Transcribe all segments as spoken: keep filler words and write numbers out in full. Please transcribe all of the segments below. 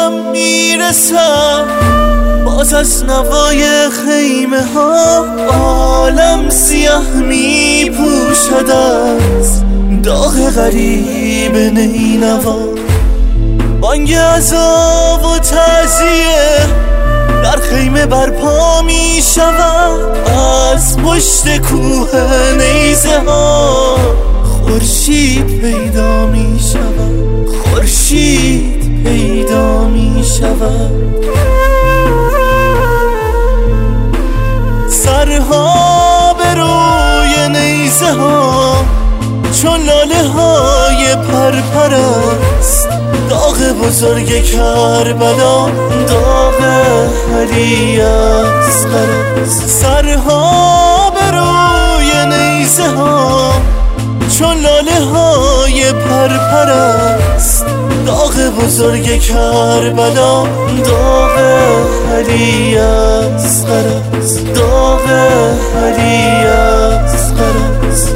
دارم میرسم، باز از نوای خیمه ها عالم سیاه میپوشد از داغ غریب نینوا. بانگ عذاب و تعزیه در خیمه برپا می شود، از پشت کوه نیزه ها خورشید پیدا می شود، خورشید پیدا می شود. سرها به روی نیزه ها چون لاله های پرپر است، داغ بزرگ کربلا، داغ علی اصغر است. سرها به روی نیزه ها چون لاله های پرپر است، داغ بزرگ کربلا، داغ علی اصغر است، داغ علی اصغر است.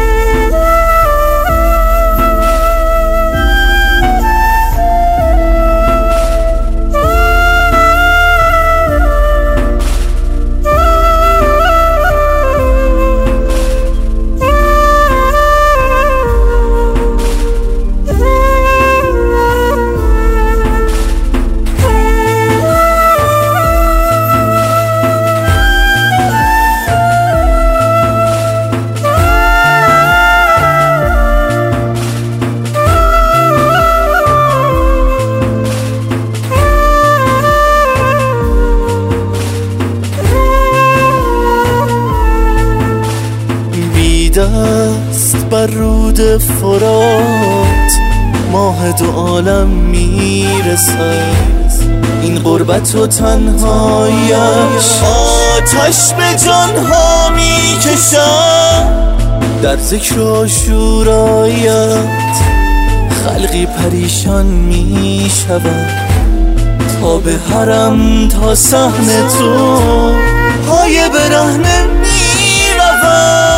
دست بر رود فرات ماه دو عالم میرسد، این غربت و تنهایش آتش به جانها میکشد. در ذکر و عاشورایت خلقی پریشان میشود، تا به حرم تا صحن تو پای برهنه میرود.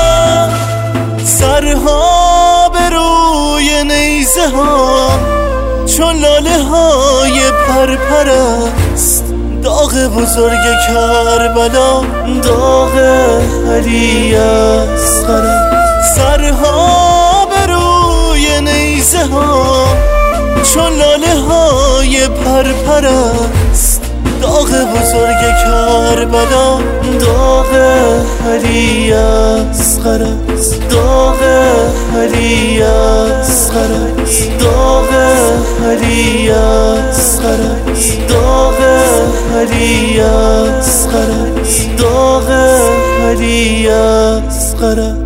سرها به روی نیزه ها چون لاله های پرپر است، داغ بزرگ کربلا، داغ علی اصغر است. سرها به روی نیزه ها چون لاله های پرپر است، داغ بزرگ کربلا، داغ علی اصغر است، داغ علی اصغر است، داغ علی اصغر است، داغ علی اصغر است، داغ علی اصغر است.